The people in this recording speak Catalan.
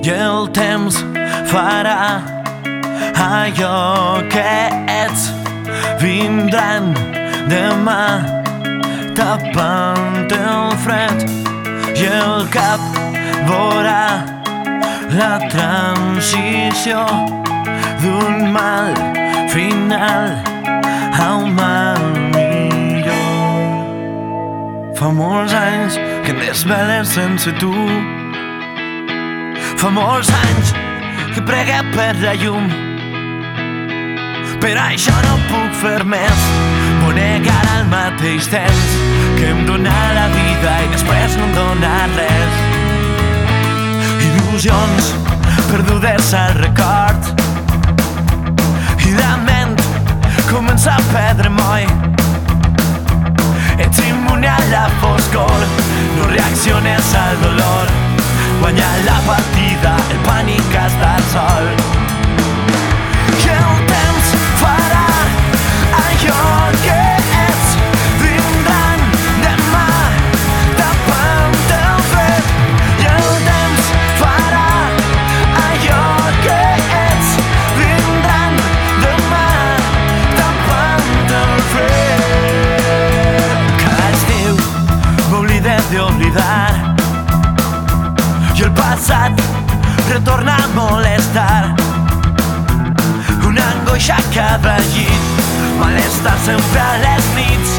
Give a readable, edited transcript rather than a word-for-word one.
i el temps farà allò que ets. Vindran demà tapant el fred i el cap veurà la transició d'un mal final a un mal millor. Fa molts anys que em desvele sense tu, fa molts anys que pregué per la llum. Per això no puc fer més, vull negar al mateix temps que em dóna la vida i després no em dóna res. Il·lusions perdudes al record i la ment comença a perdre moll. Ets immune a la foscor, no reacciones al dolor. Guanyar la partida, el pànic a estar sol. I el temps farà allò que ets. Vindran demà tapant el fred i el temps farà allò que ets. Vindran demà tapant el fred. Cada estiu m'oblidé d'oblidar i el passat retorna a molestar. Una angoixa a cada llit, malestar sempre a les nits.